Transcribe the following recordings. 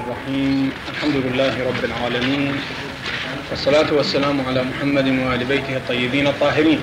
الرحيم. الحمد لله رب العالمين، والصلاة والسلام على محمد وآل بيته الطيبين الطاهرين.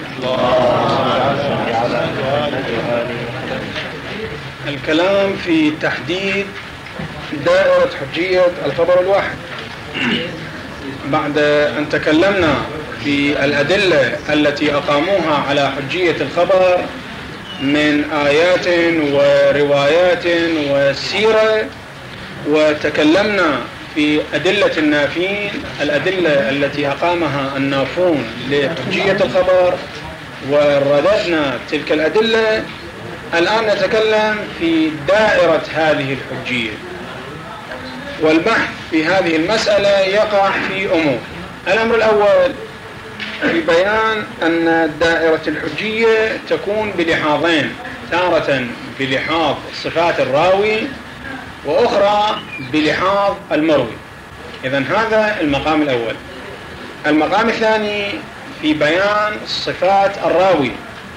الكلام في تحديد دائرة حجية الخبر الواحد. بعد أن تكلمنا في الأدلة التي أقاموها على حجية الخبر من آيات وروايات وسيرة، وتكلمنا في أدلة النافين، الأدلة التي أقامها النافون لحجية الخبر، ورددنا تلك الأدلة. الآن نتكلم في دائرة هذه الحجية، والبحث في هذه المسألة يقع في أمور. الأمر الأول في بيان أن دائرة الحجية تكون بلحاظين، تارة بلحاظ صفات الراوي، وأخرى بلحاظ المروي. إذن هذا المقام الأول. المقام الثاني في بيان صفات الراوي،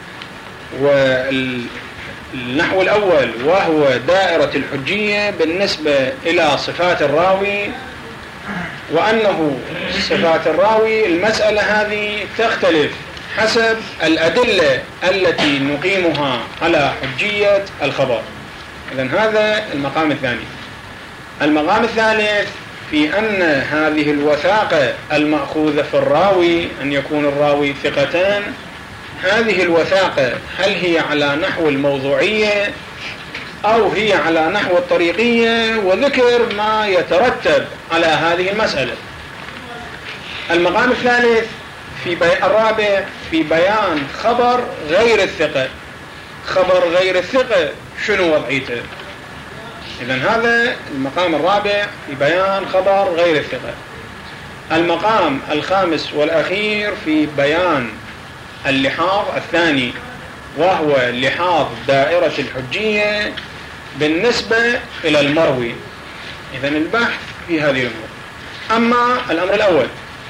والنحو الأول وهو دائرة الحجية بالنسبة إلى صفات الراوي، وأنه صفات الراوي المسألة هذه تختلف حسب الأدلة التي نقيمها على حجية الخبر. إذن هذا المقام الثاني. المقام الثالث في أن هذه الوثاقة المأخوذة في الراوي، أن يكون الراوي ثقتان، هذه الوثاقة هل هي على نحو الموضوعية أو هي على نحو الطريقية، وذكر ما يترتب على هذه المسألة. المقام الثالث الرابع في بيان خبر غير الثقة. خبر غير الثقة شنو وضعيته؟ إذن هذا المقام الرابع في بيان خبر غير الثقة. المقام الخامس والأخير في بيان اللحاظ الثاني، وهو لحاظ دائرة الحجية بالنسبة إلى المروي. إذن البحث في هذه الأمور. أما الأمر الأول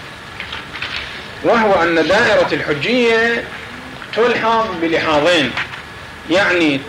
وهو أن دائرة الحجية تلحظ بلحاظين، يعني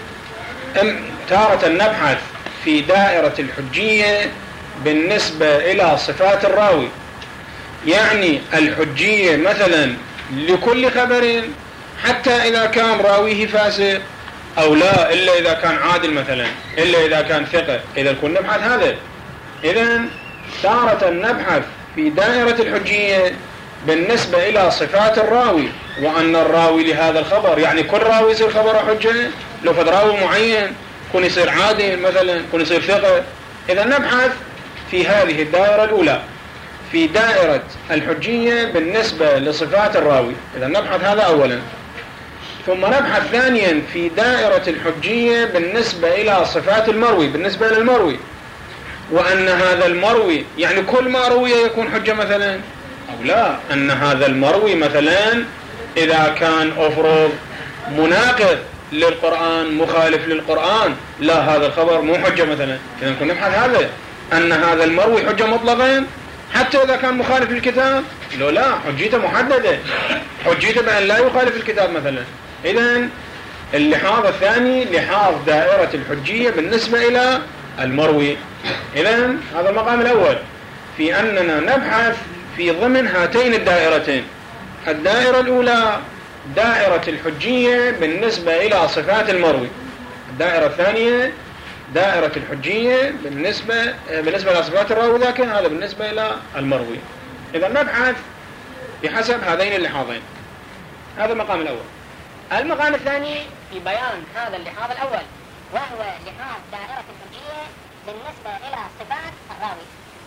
تارة نبحث في دائرة الحجية بالنسبة إلى صفات الراوي، يعني الحجية مثلا لكل خبر حتى إذا كان راويه فاسق أو لا، إلا إذا كان عادل مثلا، إلا إذا كان ثقة. إذا كنا نبحث هذا. إذن تارة نبحث في دائرة الحجية بالنسبة إلى صفات الراوي، وأن الراوي لهذا الخبر، يعني كل راوي يصير خبر حجة، لو فد راوي معين كون يصير عادل مثلا، كون يصير ثقة. إذا نبحث في هذه الدائرة الأولى في دائرة الحجية بالنسبة لصفات الراوي. إذا نبحث هذا أولا، ثم نبحث ثانيا في دائرة الحجية بالنسبة إلى صفات المروي، بالنسبة للمروي، وأن هذا المروي يعني كل ما روي يكون حجة مثلا أو لا، أن هذا المروي مثلا إذا كان أفرض مناقض للقرآن، مخالف للقرآن، لا، هذا الخبر مو حجة مثلا. إذا كنا نبحث هذا، أن هذا المروي حجة مطلقا حتى إذا كان مخالف للكتاب، لا، حجيته محددة، حجيته بأن لا يخالف الكتاب مثلا. إذن اللحاظ الثاني لحاظ دائرة الحجية بالنسبة إلى المروي. إذن هذا المقام الأول في أننا نبحث في ضمن هاتين الدائرتين. الدائرة الأولى دائرة الحجية بالنسبة إلى صفات المروي، الدائرة الثانية دائرة الحجية بالنسبة إلى صفات الراوي، لكن هذا بالنسبة إلى المروي. إذا نبحث بحسب هذين اللحاظين. هذا المقام الأول. المقام الثاني في بيان هذا اللحاظ الأول، وهو لحاظ دائرة الحجية بالنسبة إلى صفات الراوي.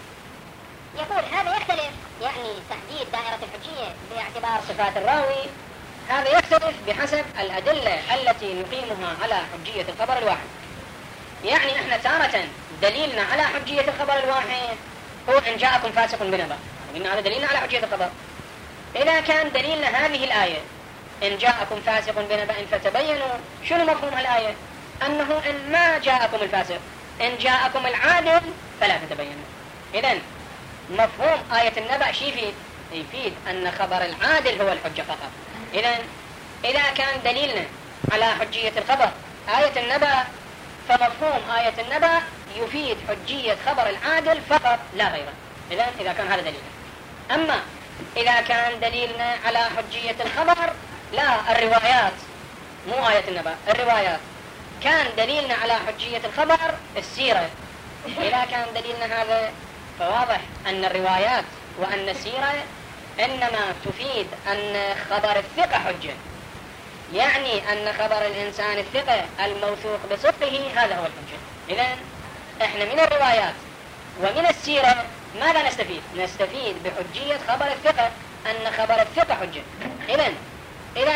يقول هذا يختلف، يعني تحديد دائرة الحجية باعتبار صفات الراوي، هذا يختلف بحسب الأدلة التي نقيمها على حجية الخبر الواحد. يعني احنا تارة دليلنا على حجية الخبر الواحد هو إن جاءكم فاسق بنبأ، قلنا هذا دليلنا على حجية الخبر. إذا كان دليلنا هذه الآية إن جاءكم فاسق بنبأ فتبينوا، شنو مفهوم الآية؟ أنه إن ما جاءكم الفاسق، إن جاءكم العادل فلا تتبينوا. إذن مفهوم آية النبأ شي يفيد أن خبر العادل هو الحجة فقط. إذن إذا كان دليلنا على حجية الخبر آية النبأ، فمفهوم آية النبأ يفيد حجية خبر العادل فقط لا غيره. إذا كان هذا دليل. أما إذا كان دليلنا على حجية الخبر لا الروايات، مو آية النبأ، الروايات. كان دليلنا على حجية الخبر السيرة. إذا كان دليلنا هذا فواضح أن الروايات وأن السيرة إنما تفيد أن خبر الثقة حجة، يعني أن خبر الإنسان الثقة الموثوق بصدقه هذا هو الحجة. إذن إحنا من الروايات ومن السيرة ماذا نستفيد؟ نستفيد بحجية خبر الثقة، أن خبر الثقة حجة. إذن إذا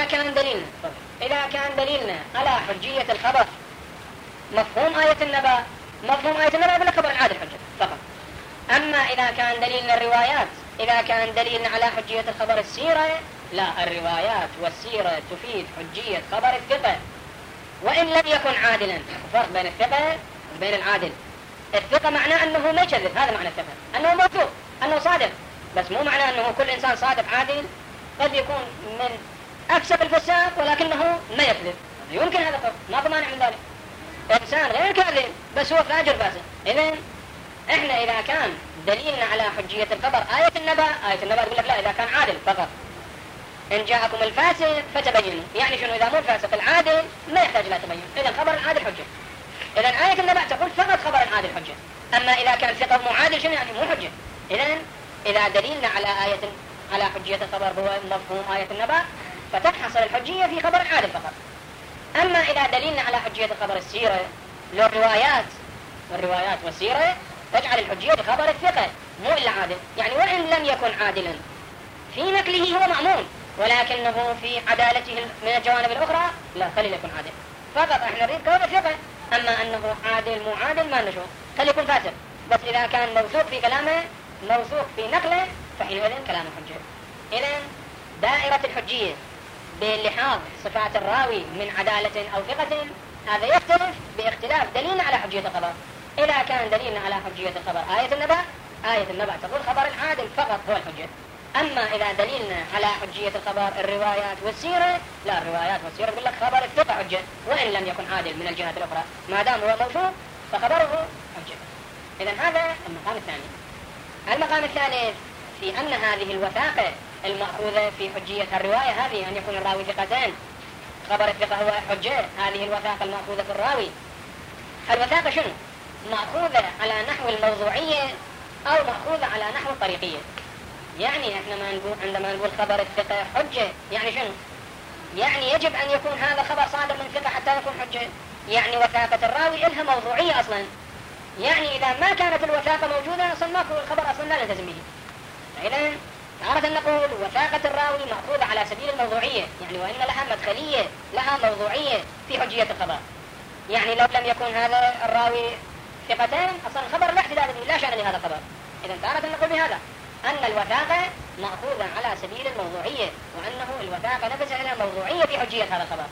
كان دليلنا على حجية الخبر مفهوم آية النبأ، مفهوم آية النبأ يقول لك خبر العادل حجة فقط. أما إذا كان دليلنا الروايات، إذا كان دليلنا على حجية الخبر السيرة، لا الروايات والسيرة تفيد حجية خبر الثقة وإن لم يكن عادلا. فرق بين الثقة وبين العادل. الثقة معناه أنه ما يكذب، هذا معنى الثقة، أنه موثوق، أنه صادق، بس مو معناه أنه كل إنسان صادق عادل. قد يكون من أكسب الفساق ولكنه ما يكذب، يمكن هذا فرق، ما في مانع من ذلك. إنسان غير كاذب بس هو فاجر فاسق. إذن إحنا إذا كان دليلنا على حجية الخبر آية النبأ يقول لك لا إذا كان عادل فقط. إن جاءكم الفاسق فتبينوا، يعني شنو؟ إذا مو الفاسق العادل ما يحتاج إلى تبين، إذا خبر العادل حجة. إذا آية النبأ تقول فقط خبر العادل حجة. أما إذا كان ثقة مو عادل شنو يعني؟ مو حجة. إذا دليلنا على حجية الخبر هو مفهوم آية النبأ فتحصل الحجية في خبر العادل فقط. أما إذا دليلنا على حجية الخبر السيرة والروايات والسيرة تجعل الحجية بخبر الثقة مو إلا عادل، يعني وإن لم يكن عادلا في نقله هو مأمون ولكنه في عدالته من الجوانب الأخرى لا، خلي يكون عادل فقط. احنا نريد كون الثقة، أما أنه عادل مو عادل ما نشوف، خلي يكون فاسد. بس إذا كان موثوق في كلامه موثوق في نقله فحينئذ كلامه حجة. إذن دائرة الحجية بلحاظ صفات الراوي من عدالة أو ثقة هذا يختلف باختلاف دليلنا على حجية الخبر. إذا كان دليلنا على حجية الخبر آية النبأ تقول خبر العادل فقط هو الحجة. أما إذا دليلنا على حجية الخبر الروايات والسيرة لا، الروايات والسيرة يقول لك خبر الثقة حجة وإن لم يكن عادل من الجهات الأخرى، ما دام هو موثوق فخبره حجة. إذن هذا المقام الثاني. المقام الثالث في أن هذه الوثاقة المأخوذة في حجية الرواية هذه أن يكون الراوي ثقتان، خبر الثقة هو حجة. هذه الوثاقة المأخوذة في الراوي، الوثاقة شنو؟ مأخوذة على نحو الموضوعية أو مأخوذة على نحو الطريقية. يعني احنا عندما نقول خبر الثقة حجة يعني شنو؟ يعني يجب أن يكون هذا خبر صادر من ثقة حتى يكون حجة. يعني وثاقة الراوي إلها موضوعية أصلا، يعني إذا ما كانت الوثاقة موجودة أصلا ماكو الخبر أصلا لا نلتزم به. فإذا تارة نقول وثاقة الراوي مأخوذة على سبيل الموضوعية، يعني وإن لها مدخلية، لها موضوعية في حجية الخبر. يعني لو لم يكن هذا الراوي ثقتين أصلا الخبر لا احتداد به، لا شأن لهذا الخبر. إذا تارة نقول بهذا أن الوثاقة مأخوذة على سبيل الموضوعية، وأنه الوثاقة نفسها لها موضوعية في حجية هذا الخبر.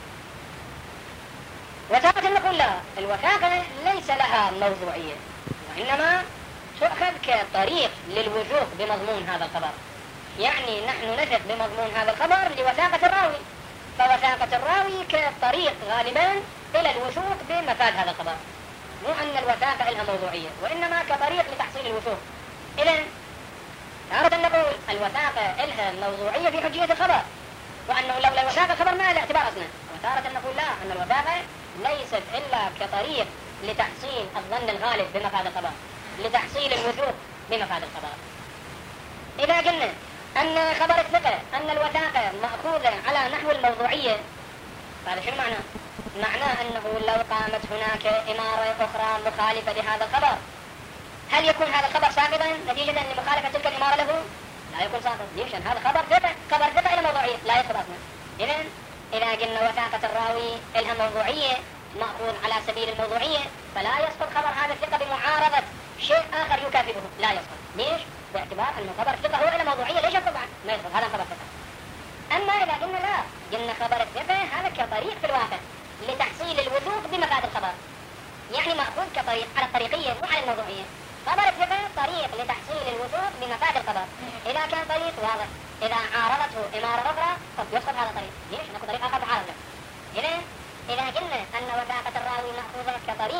وتارة نقول لا، الوثاقة ليس لها موضوعية، وإنما تؤخذ كطريق للوثوق بمضمون هذا الخبر. يعني نحن نثق بمضمون هذا الخبر لوثاقة الراوي، فوثاقة الراوي كطريق غالبا إلى الوثوق بمفاد هذا الخبر، مو أن الوثاقة لها موضوعية، وإنما كطريق لتحصيل الوثوق. إذن تارة نقول الوثاقة لها موضوعية في حجية الخبر، وأنه لولا الوثاقة الخبر ما له اعتبار أصلا. وتارة نقول لا، أن الوثاقة ليست إلا كطريق لتحصيل الظن الغالب بمفاد الخبر، لتحصيل الوثوق بمفاد الخبر. إذا قلنا أن خبر الثقة أن الوثاقة مأخوذة على نحو الموضوعية، هذا شنو معناه؟ معناه أنه لو قامت هناك إمارة أخرى مخالفة لهذا الخبر، هل يكون هذا الخبر ساقطا نتيجة لمخالفة تلك الإمارة له؟ لا يكون ساقط. ليش؟ هذا خبر ثقة إلى موضوعية لا يسقط أصلا. إذا قلنا وثاقة الراوي إلها موضوعية مأخوذ على سبيل الموضوعية، فلا يسقط خبر هذا الثقة بمعارضة شيء آخر يكافئه، لا يسقط. ليش؟ باعتبار أن خبر الثقة هو إلى موضوعية، ليش يسقط؟ ما يسقط، هذا خبر ثقة. أما إذا قلنا لا، قلنا خبر الثقة هذا كطريق في الواقع لتحصيل الوثوق بمفاد الخبر، يعني مأخوذ كطريق على الطريقية مو على الموضوعية. خبر الثقة طريق لتحصيل الوثوق بمفاد الخبر. إذا كان طريق واضح، إذا عارضته إمارة أخرى قد يسقط هذا الطريق. ليش؟ نأخذ طريق آخر معارض له. إذا قلنا أن وثاقة الراوي مأخوذة كطريق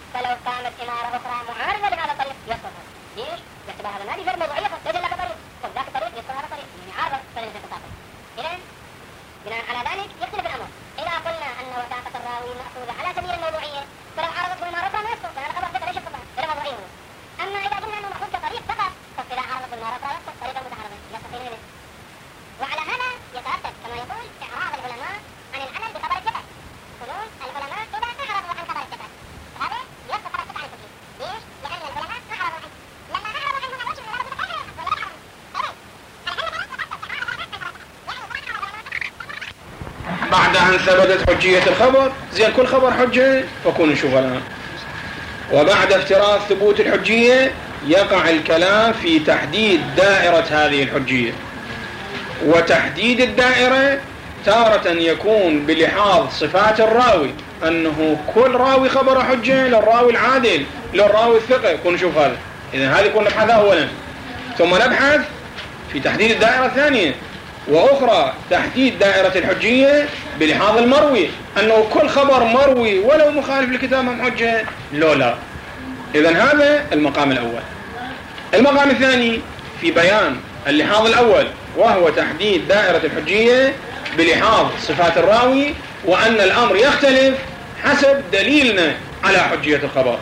فلو قامت إمارة أخرى معارضة لهذا الطريق يسقط. ليش؟ باعتبار هذا ما في فرق موضوعية ليس لك طريق، طب ذاك الطريق يسقط هذا الطريق يعني عارضة فلن تتطابق. إذا بناء على ذلك يختلف الأمر. إذا قلنا أن وثاقة الراوي مأخوذة على سبيل الموضوعية فلو عارضته إمارة أخرى ما يسقط، فهذا خبر ثقة ليش يسقط؟ غير موضوعية. أما إذا قلنا أنه مأخوذ كطريق فقط فإذا عارضته إمارة أخرى يسقط طريقا متعارضا يسقط منه. وعلى هذا يترتب كما يقول إعراض العلماء عن العمل بخبر الثقة. يقولون العلماء إذا أعرضوا عن خبر الثقة هذا يسقط خبر الثقة عن الحجة. ليش؟ لأن العلماء أعرضوا عنه. لما أعرضوا عنه ما وجه من العلماء بعد أن ثبتت حجية الخبر زين كل خبر حجة فكونوا نشوف الآن. وبعد افتراض ثبوت الحجية يقع الكلام في تحديد دائرة هذه الحجية. وتحديد الدائرة تارة يكون بلحاظ صفات الراوي أنه كل راوي خبر حجة للراوي العادل للراوي الثقة. كونوا نشوف هذا. إذن هذه كنا نبحث أولا ثم نبحث في تحديد الدائرة الثانية. وأخرى تحديد دائرة الحجية بلحاظ المروي أنه كل خبر مروي ولو مخالف لكتاب من حجة لا. إذن هذا المقام الأول. المقام الثاني في بيان اللحاظ الأول وهو تحديد دائرة الحجية بلحاظ صفات الراوي وأن الأمر يختلف حسب دليلنا على حجية الخبر.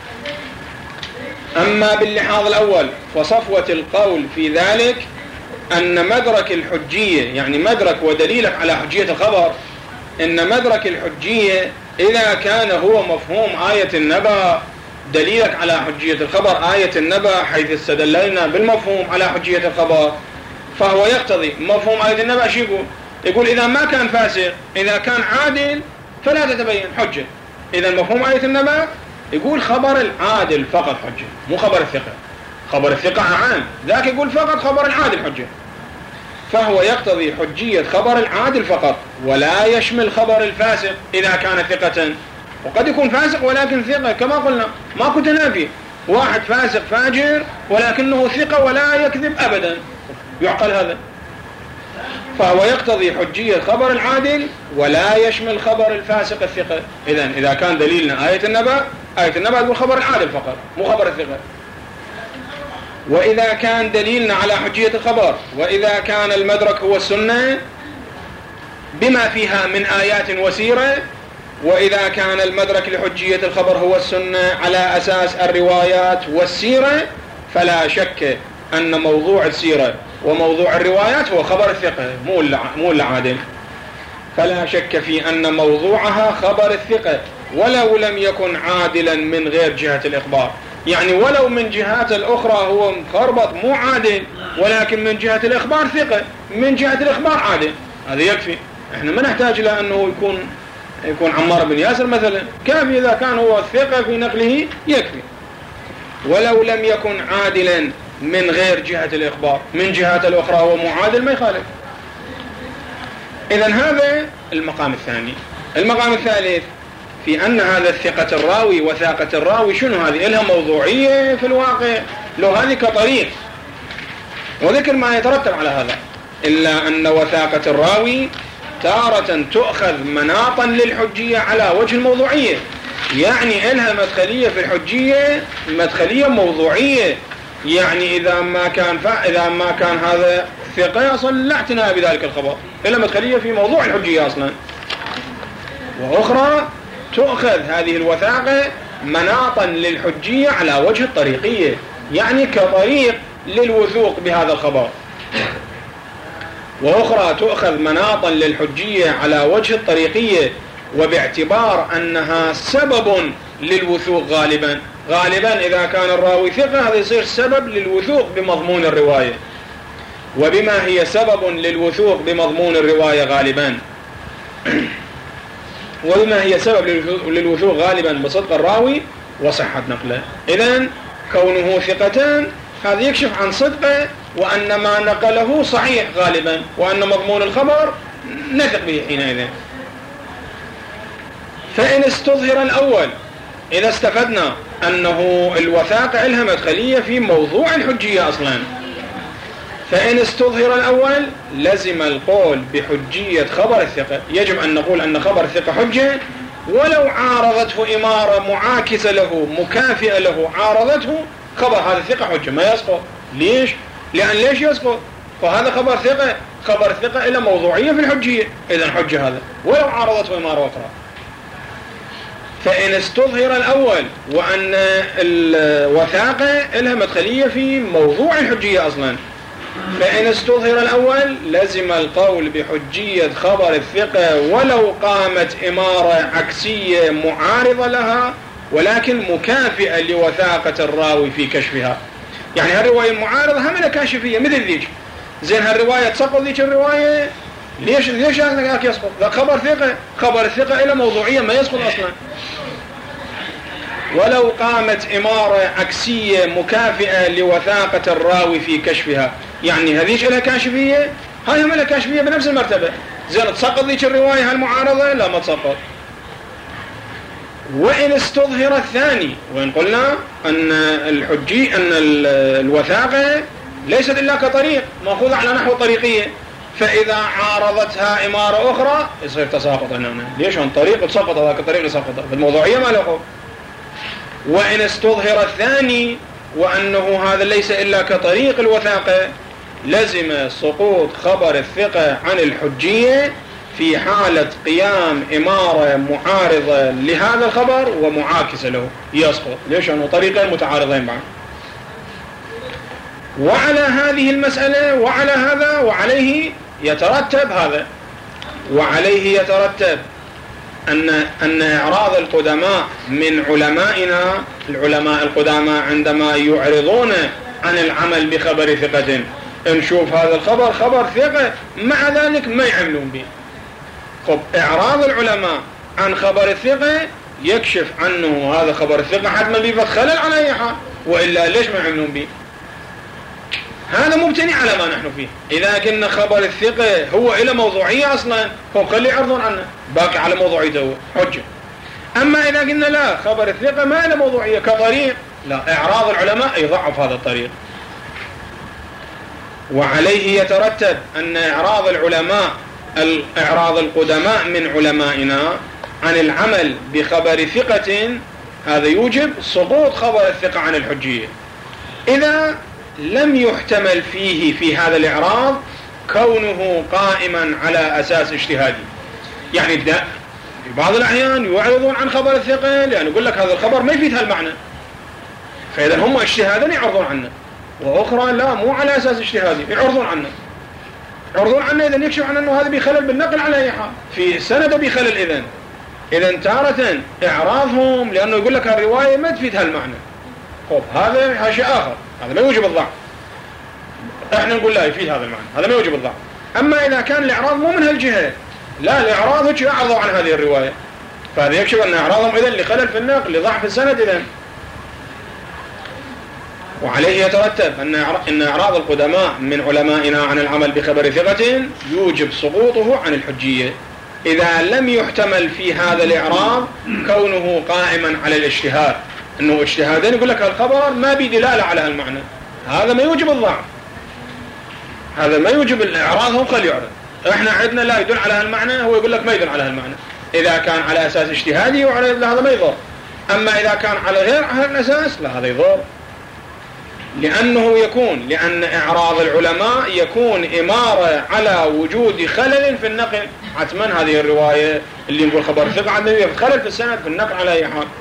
أما باللحاظ الأول فصفوة القول في ذلك أن مدرك الحجية يعني مدرك ودليلك على حجية الخبر إن مدرك الحجية إذا كان هو مفهوم آية النبأ دليلك على حجية الخبر آية النبأ حيث استدللنا بالمفهوم على حجية الخبر فهو يقتضي مفهوم آية النبأ شو يقول إذا ما كان فاسق إذا كان عادل فلا تتبين حجة. إذا مفهوم آية النبأ يقول خبر العادل فقط حجة مو خبر الثقة. خبر الثقة عام ذاك يقول فقط خبر العادل حجة. فهو يقتضي حجية خبر العادل فقط ولا يشمل خبر الفاسق إذا كان ثقة. وقد يكون فاسق ولكن ثقة كما قلنا ما كنت نافي واحد فاسق فاجر ولكنه ثقة ولا يكذب أبدا يعقل هذا. فهو يقتضي حجية خبر العادل ولا يشمل خبر الفاسق الثقة. إذا كان دليلنا آية النبأ يقول خبر العادل فقط مو خبر الثقة. وإذا كان دليلنا على حجية الخبر وإذا كان المدرك هو السنة بما فيها من آيات وسيرة وإذا كان المدرك لحجية الخبر هو السنة على أساس الروايات والسيرة فلا شك أن موضوع السيرة وموضوع الروايات هو خبر الثقة مو العادل. فلا شك في أن موضوعها خبر الثقة ولو لم يكن عادلا من غير جهة الإخبار. يعني ولو من جهات الأخرى هو مخربط مو عادل ولكن من جهة الإخبار ثقة من جهة الإخبار عادل هذا يكفي. احنا ما نحتاج إلى أنه يكون عمار بن ياسر مثلا كافي إذا كان هو ثقة في نقله يكفي. ولو لم يكن عادلا من غير جهة الإخبار من جهات الأخرى هو معادل ما يخالف. إذن هذا المقام الثاني. المقام الثالث في أن هذا الثقة الراوي وثاقة الراوي شنو هذه إلها موضوعية في الواقع لو هذه كطريق وذكر ما يترتب على هذا إلا أن وثاقة الراوي تارة تؤخذ مناطا للحجية على وجه الموضوعية. يعني إلها مدخلية في الحجية مدخلية موضوعية. يعني إذا ما كان هذا ثقة أصلا لا اعتناء بذلك الخبر إلا مدخلية في موضوع الحجية أصلا. وأخرى تؤخذ هذه الوثاقة مناطا للحجية على وجه الطريقية يعني كطريق للوثوق بهذا الخبر. وأخرى تؤخذ مناطا للحجية على وجه الطريقية وباعتبار أنها سبب للوثوق غالبا إذا كان الراوي ثقة هذا يصير سبب للوثوق بمضمون الرواية. وبما هي سبب للوثوق بمضمون الرواية غالبا وبما هي سبب للوثوق غالبا بصدق الراوي وصحة نقله. إذن كونه ثقتان هذا يكشف عن صدقه وأن ما نقله صحيح غالبا وأن مضمون الخبر نثق به حينئذ. فإن استظهر الأول إذا استفدنا أنه الوثاقة لها مدخلية في موضوع الحجية أصلا فإن استظهر الأول لزم القول بحجية خبر الثقة. يجب أن نقول أن خبر الثقة حجة ولو عارضته إمارة معاكسة له مكافئة له عارضته، خبر هذا الثقة حجة ما يسقط. ليش؟ لأن ليش يسقط؟ فهذا خبر ثقة، خبر ثقة إلى موضوعية في الحجية، إذن حجة هذا ولو عارضته إمارة أخرى. فإن استظهر الأول وأن الوثاقة لها مدخلية في موضوع الحجية أصلا، فإن استظهر الأول لزم القول بحجية خبر الثقة ولو قامت إمارة عكسية معارضة لها ولكن مكافئة لوثاقة الراوي في كشفها. يعني هالرواية المعارضة همنا كاشفية مثل ذيك، زين هالرواية تسقط ذيك الرواية، ليش هذاك يسقط؟ ذا خبر ثقة، خبر الثقة إلى موضوعية ما يسقط أصلا. ولو قامت إمارة عكسية مكافئة لوثاقة الراوي في كشفها، يعني هذيك لها كاشفية، هاي هم لها كاشفية بنفس المرتبة. زين تسقط ذيك الرواية هالمعارضة؟ لا ما تسقط. وإن استظهر الثاني، وإن قلنا أن الوثاقة ليست إلا كطريق مأخوذة على نحو طريقية، فإذا عارضتها إمارة أخرى يصير تساقط هنا. ليش عن طريق تسقط هذاك الطريق يسقط في الموضوعية ما له. وإن استظهر الثاني وأنه هذا ليس إلا كطريق الوثاقة لزم سقوط خبر الثقة عن الحجية في حالة قيام إمارة معارضة لهذا الخبر ومعاكسة له، يسقط. ليش؟ أنه طريقين متعارضين معا. وعلى هذه المسألة وعلى هذا وعليه يترتب هذا، وعليه يترتب أن إعراض القدماء من علمائنا، العلماء القدماء عندما يعرضون عن العمل بخبر ثقة، نشوف هذا الخبر خبر ثقة مع ذلك ما يعملون به. خب إعراض العلماء عن خبر الثقة يكشف عنه هذا خبر الثقة حتما بيفت خلل على أي حال، وإلا ليش ما يعملون به؟ هذا مبتني على ما نحن فيه. إذا كنا خبر الثقة هو إلى موضوعية أصلا، هم خلي يعرضون عنه باقي على موضوعيته حجة. أما إذا قلنا لا خبر الثقة ما إلى موضوعية كطريق، لا، إعراض العلماء يضعف هذا الطريق. وعليه يترتب أن إعراض العلماء، إعراض القدماء من علمائنا عن العمل بخبر ثقة، هذا يوجب سقوط خبر الثقة عن الحجية إذا لم يحتمل فيه في هذا الإعراض كونه قائما على أساس اجتهادي. يعني في بعض الأحيان يعرضون عن خبر الثقة لأن يقول لك هذا الخبر ما يفيد هالمعنى، فإذا هم اجتهادا يعرضون عنه، وأخرى لا مو على أساس اجتهادي يعرضون عنه إذا يكشف عن أنه هذا بيخلل بالنقل على أي حال، في سند بيخلل. إذن تارة إعراضهم لأنه يقول لك الرواية ما تفيد هالمعنى، خب هذا شيء آخر، هذا ما يوجب الضعف. احنا نقول لا يفيد هذا المعنى، هذا ما يوجب الضعف. أما إذا كان الإعراض مو من هالجهة، لا الإعراض هو أعرضوا عن هذه الرواية، فهذا يكشف أن إعراضهم إذن لخلل في النقل لضعف السند إذن. وعليه يترتب أن إعراض القدماء من علمائنا عن العمل بخبر ثقة يوجب سقوطه عن الحجية إذا لم يحتمل في هذا الإعراض كونه قائما على الاجتهاد، أنه اجتهادين يقول لك الخبر ما بدلالة على المعنى، هذا ما يوجب الضعف، هذا ما يوجب الإعراض، هم خلي يعرض. احنا عندنا لا يدل على هالمعنى، هو يقول لك ما يدل على هالمعنى. إذا كان على أساس اجتهادي وعلى هذا ما يضر، أما إذا كان على غير هالأساس لا هذا يضر، لأن إعراض العلماء يكون إمارة على وجود خلل في النقل. حتما هذه الرواية اللي نقول خبر ثقة عندنا خلل في السند في النقل على أي حال.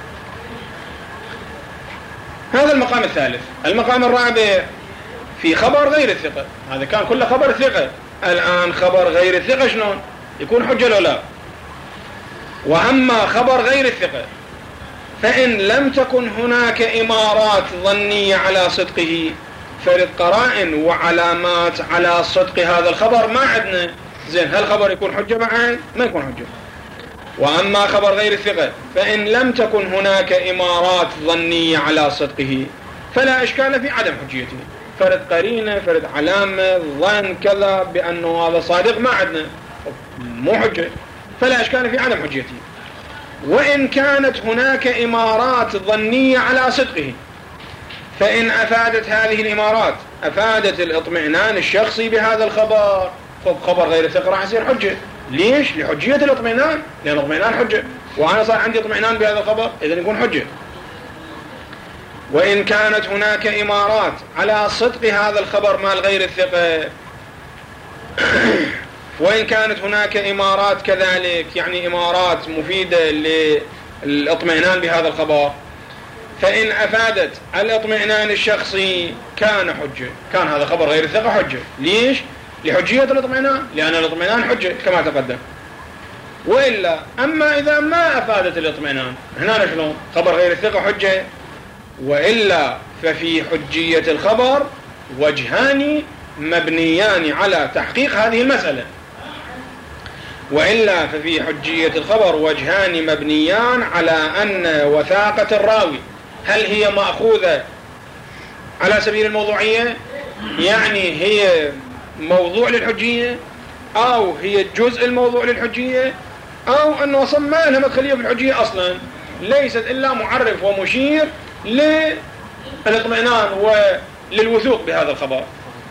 هذا المقام الثالث. المقام الرابع في خبر غير الثقة، هذا كان كله خبر ثقة، الآن خبر غير الثقة شلون يكون حجة لو لا؟ وأما خبر غير الثقة فإن لم تكن هناك إمارات ظنية على صدقه، فرد قرائن وعلامات على صدق هذا الخبر ما عندنا، زين هل الخبر يكون حجة معه؟ ما يكون حجة. وأما خبر غير الثقة فإن لم تكن هناك إمارات ظنية على صدقه فلا إشكال في عدم حجيته، فرد قرينة فرد علامة ظن كذا بأنه هذا صادق ما عندنا، مو حجة، فلا إشكال في عدم حجيته. وإن كانت هناك إمارات ظنية على صدقه فإن أفادت هذه الإمارات أفادت الاطمئنان الشخصي بهذا الخبر، خبر غير الثقة راح يصير حجة. ليش؟ لحجية الاطمئنان، لأن الاطمئنان حجة. وأنا صار عندي اطمئنان بهذا الخبر، إذن يكون حجة. وإن كانت هناك إمارات على صدق هذا الخبر مال غير الثقة، وإن كانت هناك إمارات كذلك، يعني إمارات مفيدة للاطمئنان بهذا الخبر، فإن أفادت الاطمئنان الشخصي كان حجة، كان هذا خبر غير الثقة حجة. ليش؟ لحجية الاطمئنان، لأن الاطمئنان حجة كما تقدم. وإلا أما إذا ما أفادت الاطمئنان، هنا شلون؟ خبر غير الثقة حجة. وإلا ففي حجية الخبر وجهان مبنيان على تحقيق هذه المسألة. وإلا ففي حجية الخبر وجهان مبنيان على أن وثاقة الراوي هل هي مأخوذة على سبيل الموضوعية، يعني هي موضوع للحجية، أو هي جزء الموضوع للحجية، أو أنه أصلا ما لها مدخلية في الحجية أصلا، ليست إلا معرف ومشير للاطمئنان وللوثوق بهذا الخبر.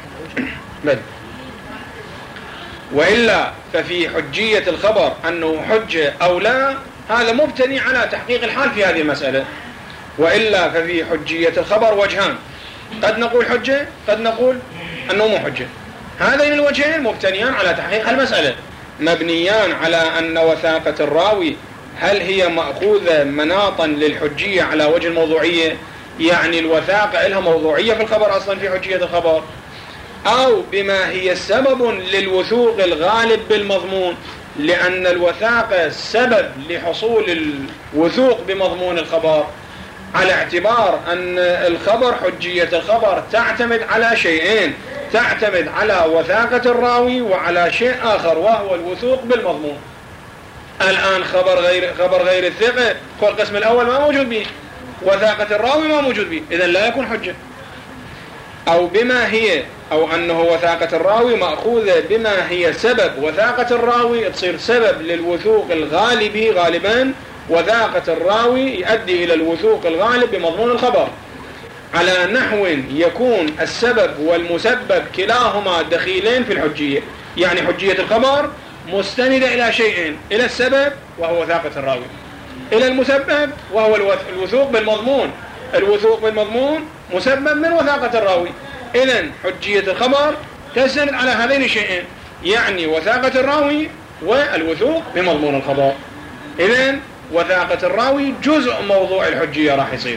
وإلا ففي حجية الخبر أنه حجة أو لا، هذا مبتني على تحقيق الحال في هذه المسألة. وإلا ففي حجية الخبر وجهان، قد نقول حجة، قد نقول أنه مو حجة. هذين الوجهين مبتنيان على تحقيق المسألة، مبنيان على أن وثاقة الراوي هل هي مأخوذة مناطا للحجية على وجه الموضوعية، يعني الوثاقة لها موضوعية في الخبر أصلا في حجية الخبر، أو بما هي سبب للوثوق الغالب بالمضمون، لأن الوثاقة سبب لحصول الوثوق بمضمون الخبر، على اعتبار أن الخبر حجية الخبر تعتمد على شيئين، تعتمد على وثاقة الراوي وعلى شيء آخر وهو الوثوق بالمضمون. الآن خبر غير الثقة هو القسم الأول ما موجود به، وثاقة الراوي ما موجود به، إذن لا يكون حجة. أو بما هي، أو أنه وثاقة الراوي مأخوذة بما هي سبب وثاقة الراوي، تصير سبب للوثوق الغالبي، غالبا وثاقة الراوي يؤدي إلى الوثوق الغالب بمضمون الخبر، على نحو يكون السبب والمسبب كلاهما دخيلين في الحجية، يعني حجية الخبر مستندة إلى شيئين، إلى السبب وهو وثاقة الراوي، إلى المسبب وهو الوثوق بالمضمون. الوثوق بالمضمون مسبب من وثاقة الراوي، إذن حجية الخبر تستند على هذين الشيئين، يعني وثاقة الراوي والوثوق بمضمون الخبر. إذن وثاقة الراوي جزء موضوع الحجية راح يصير.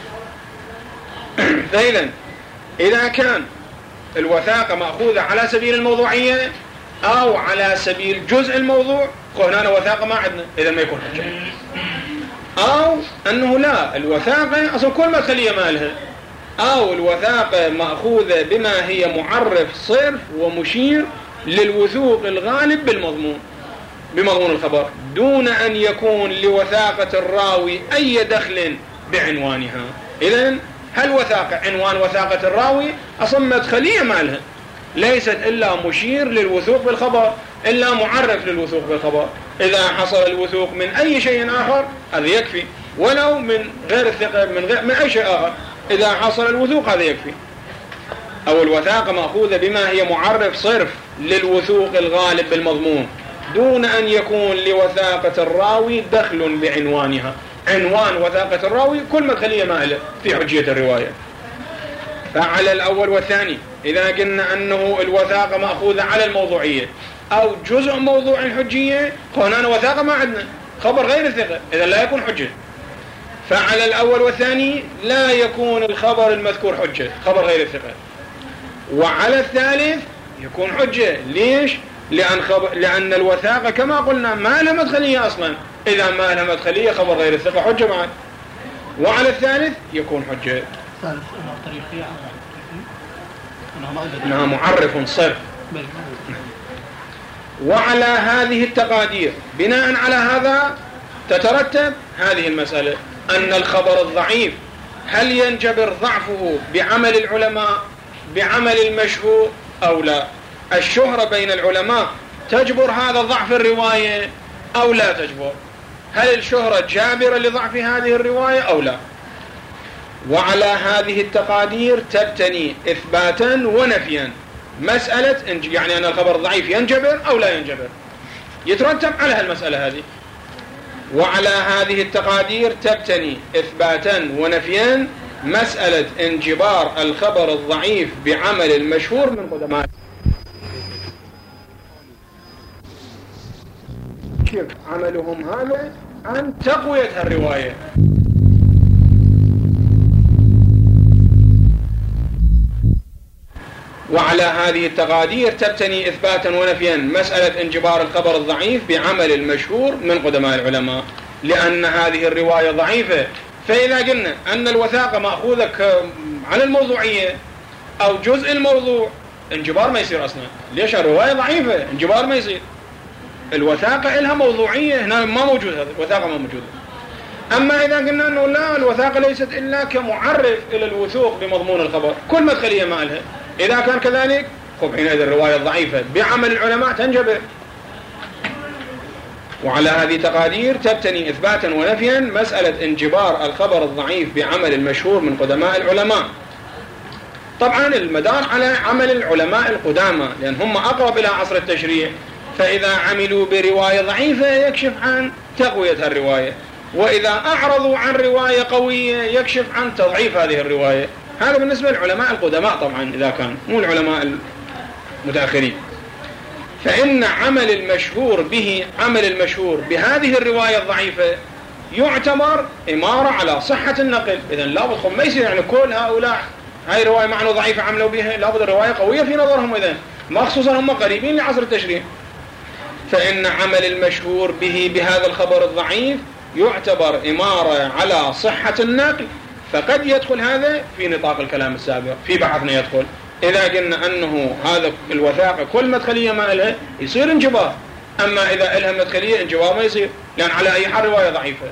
فإذن إذا كان الوثاقة مأخوذة على سبيل الموضوعية أو على سبيل جزء الموضوع، هنا وثاقة ما عندنا، إذن ما يكون حجة. أو أنه لا، الوثاقة أصلا كل مدخلية مالها، أو الوثاقة مأخوذة بما هي معرف صرف ومشير للوثوق الغالب بالمضمون، بمضمون الخبر، دون أن يكون لوثاقة الراوي أي دخل بعنوانها. إذن هل وثاقة عنوان وثاقة الراوي أصلا مدخلية مالها، ليست إلا مشير للوثوق بالخبر، إلا معرف للوثوق بالخبر. إذا حصل الوثوق من أي شيء آخر هذا يكفي، ولو من غير الثقة، من أي شيء آخر، إذا حصل الوثوق هذا يكفي. أو الوثاقة مأخوذة بما هي معرف صرف للوثوق الغالب بالمضمون، دون أن يكون لوثاقة الراوي دخل بعنوانها. عنوان وثاقة الراوي كل مدخلية ماله في حجية الرواية. فعلى الأول والثاني إذا قلنا أنه الوثاقة مأخوذة على الموضوعية أو جزء موضوع الحجية، هنا وثاقة ما عندنا، خبر غير الثقة، إذا لا يكون حجة. فعلى الأول والثاني لا يكون الخبر المذكور حجة، خبر غير الثقة. وعلى الثالث يكون حجة. ليش؟ لأن الوثاقة كما قلنا ما لها مدخلية أصلا، إذا ما لها مدخلية خبر غير الثقة حجة معا. وعلى الثالث يكون حجة. إنها معرف صرف. وعلى هذه التقادير بناء على هذا تترتب هذه المسألة، أن الخبر الضعيف هل ينجبر ضعفه بعمل العلماء، بعمل المشهور أو لا؟ الشهرة بين العلماء تجبر هذا ضعف الرواية أو لا تجبر؟ هل الشهرة جابرة لضعف هذه الرواية أو لا؟ وعلى هذه التقادير تبتني إثباتا ونفيا مسألة، يعني أن الخبر الضعيف ينجبر أو لا ينجبر، يترتب على المسألة هذه. وعلى هذه التقادير تبتني إثباتا ونفيا مسألة انجبار الخبر الضعيف بعمل المشهور من قدماء عملهم هذا عن تقوية الرواية. وعلى هذه التقادير تبتني إثباتا ونفيا مسألة انجبار الخبر الضعيف بعمل المشهور من قدماء العلماء، لأن هذه الرواية ضعيفة. فإذا قلنا أن الوثاقة مأخوذة على الموضوعية أو جزء الموضوع، انجبار ما يصير أصلا. ليش؟ الرواية ضعيفة، انجبار ما يصير. الوثاقة إلها موضوعية، هنا ما موجود، هذا الوثاقة ما موجودة. أما إذا قلنا أنه لا، الوثاقة ليست إلا كمعرف إلى الوثوق بمضمون الخبر، كل مدخلية ما لها. إذا كان كذلك خب حينئذ الرواية الضعيفة بعمل العلماء تنجبر. وعلى هذه التقادير تبتني إثباتا ونفيا مسألة انجبار الخبر الضعيف بعمل المشهور من قدماء العلماء. طبعا المدار على عمل العلماء القدامى، لأن هم أقرب إلى عصر التشريع، فإذا عملوا برواية ضعيفة يكشف عن تقوية الرواية، وإذا أعرضوا عن رواية قوية يكشف عن تضعيف هذه الرواية. هذا بالنسبة للعلماء القدماء طبعا، إذا كان مو العلماء المتأخرين. فإن عمل المشهور بهذه الرواية الضعيفة يعتبر إمارة على صحة النقل. إذن لابد ما يصير يعني كل هؤلاء هاي رواية معنى ضعيفة عملوا بها، لابد الرواية قوية في نظرهم، إذن ما خصوصا هم قريبين لعصر التشريع. فإن عمل المشهور به بهذا الخبر الضعيف يعتبر إمارة على صحة النقل، فقد يدخل هذا في نطاق الكلام السابق في بحثنا يدخل. إذا قلنا أنه هذا الوثاقة كل مدخلية ما إلها يصير انجبار، أما إذا إلها مدخلية انجبار ما يصير، لأن على أي حال رواية ضعيفة.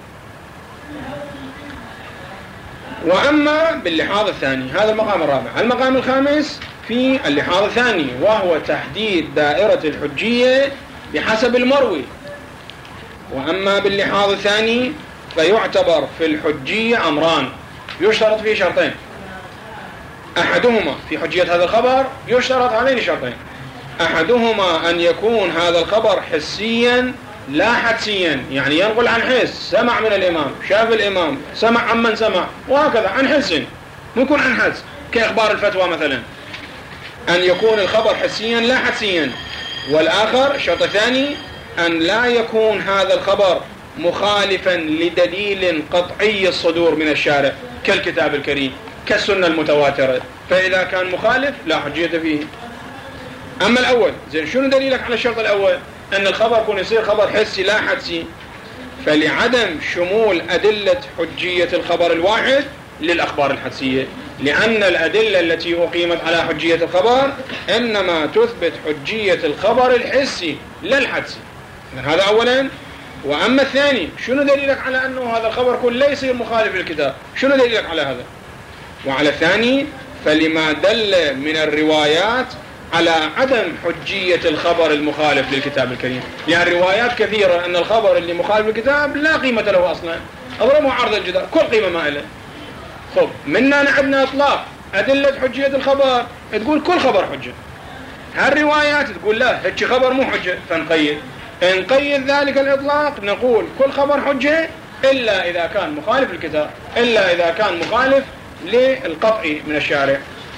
وأما باللحاظ الثاني، هذا المقام الرابع. المقام الخامس في اللحاظ الثاني، وهو تحديد دائرة الحجية بحسب المروي. وأما باللحاظ الثاني فيعتبر في الحجية أمران، يشترط فيه شرطين. أحدهما في حجية هذا الخبر يشترط عليه شرطين. أحدهما أن يكون هذا الخبر حسيا لا حدسيا، يعني ينقل عن حس، سمع من الإمام، شاف الإمام، سمع عمن سمع، وهكذا عن حس، مو يكون عن حدس كإخبار الفتوى مثلا. أن يكون الخبر حسيا لا حدسيا. والآخر الشرط الثاني أن لا يكون هذا الخبر مخالفا لدليل قطعي الصدور من الشارع كالكتاب الكريم كالسنة المتواترة، فإذا كان مخالف لا حجية فيه. أما الأول، زين شنو دليلك على الشرط الأول أن الخبر يكون يصير خبر حسي لا حدسي؟ فلعدم شمول أدلة حجية الخبر الواحد للأخبار الحدسية، لأن الأدلة التي أقيمت على حجية الخبر إنما تثبت حجية الخبر الحسي لا الحدسي. هذا أولا. وأما الثاني، شنو دليلك على أنه هذا الخبر كله يصير مخالف للكتاب؟ شنو دليلك على هذا؟ وعلى الثاني فلما دل من الروايات على عدم حجية الخبر المخالف للكتاب الكريم، لأن الروايات كثيرة أن الخبر اللي مخالف للكتاب لا قيمة له أصلا، أضربه عرض الجدار، كل قيمة ما له. خب منا عندنا إطلاق أدلة حجية الخبر تقول كل خبر حجة، هالروايات تقول لا هيك خبر مو حجة، فنقيد. نقيد ذلك الإطلاق نقول كل خبر حجة إلا إذا كان مخالف للكتاب، إلا إذا كان مخالف للقطعي من الشارع،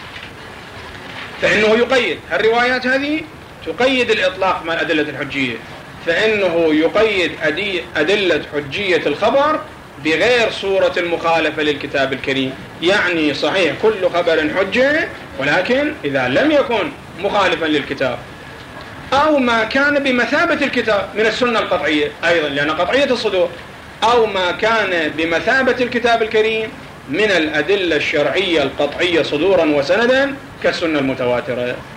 فإنه يقيد. الروايات هذه تقيد الإطلاق مع أدلة الحجية، فإنه يقيد أدلة حجية الخبر بغير صورة المخالفة للكتاب الكريم. يعني صحيح كل خبر حجة، ولكن إذا لم يكن مخالفا للكتاب أو ما كان بمثابة الكتاب من السنة القطعية أيضا، لأن قطعية الصدور، أو ما كان بمثابة الكتاب الكريم من الأدلة الشرعية القطعية صدورا وسندا كالسنة المتواترة.